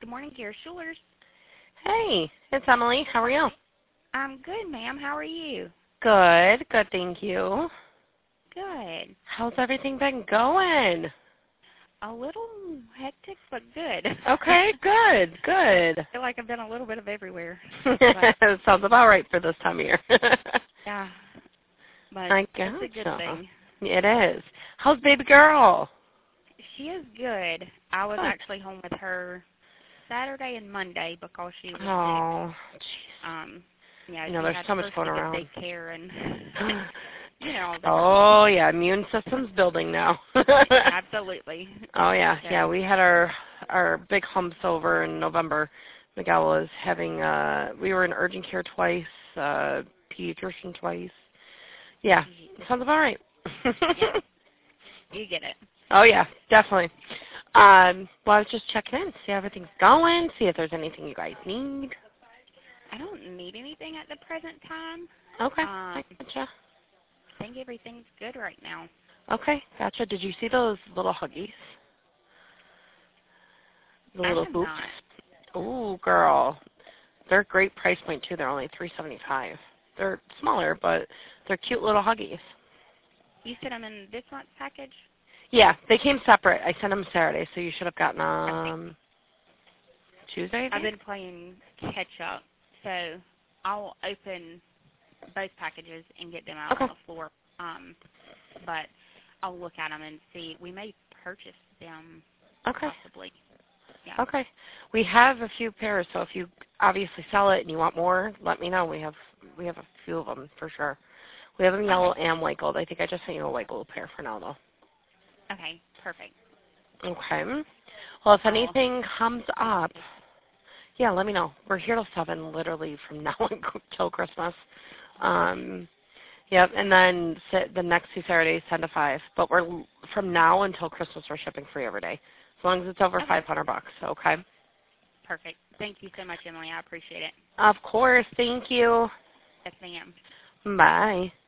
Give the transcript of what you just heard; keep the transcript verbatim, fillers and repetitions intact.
Good morning, Gary Schulers. Hey, it's Emily. How are you? I'm good, ma'am. How are you? Good, good, thank you. Good. How's everything been going? A little hectic, but good. Okay, good, good. I feel like I've done a little bit of everywhere. Sounds about right for this time of year. Yeah, but I it's gotcha. a good thing. It is. How's baby girl? She is good. I was Good. actually home with her Saturday and Monday because she was Oh, sick. jeez. Um, yeah, You know, she there's had so much first going to get around. daycare and you know. all the- Oh, yeah, immune system's building now. Absolutely. Oh, yeah, So, yeah, we had our our big humps over in November. Miguel was having, uh, we were in urgent care twice, uh, pediatrician twice. Yeah, sounds about right. yeah, you get it. Oh, yeah, definitely. Um, well, I was just checking in, see how everything's going, see if there's anything you guys need. I don't need anything at the present time. Okay, Um, I gotcha. I think everything's good right now. Okay, gotcha. Did you see those little Huggies? The I little have boots? not. Ooh, girl. They're a great price point, too. They're only three seventy-five. They're smaller, but they're cute little Huggies. You sent them in this month's package? Yeah, they came separate. I sent them Saturday, so you should have gotten Okay. them Tuesday, I I've think? been playing catch up, so I'll open both packages and get them out Okay. on the floor. Um, but I'll look at them and see. We may purchase them Okay. possibly. Yeah. Okay. We have a few pairs, so if you obviously sell it and you want more, let me know. We have we have a few of them for sure. We have them yellow Okay. and white gold. I think I just sent you a white gold pair for now, though. Okay. Perfect. Okay. Well, if I'll, anything comes up, yeah, let me know. We're here till seven, literally from now until Christmas. Um, yep, and then sa- the next two Saturdays, ten to five. But we're from now until Christmas, we're shipping free every day, as long as it's over okay. five hundred bucks. Okay. Perfect. Thank you so much, Emily. I appreciate it. Of course. Thank you. Yes, ma'am. Bye.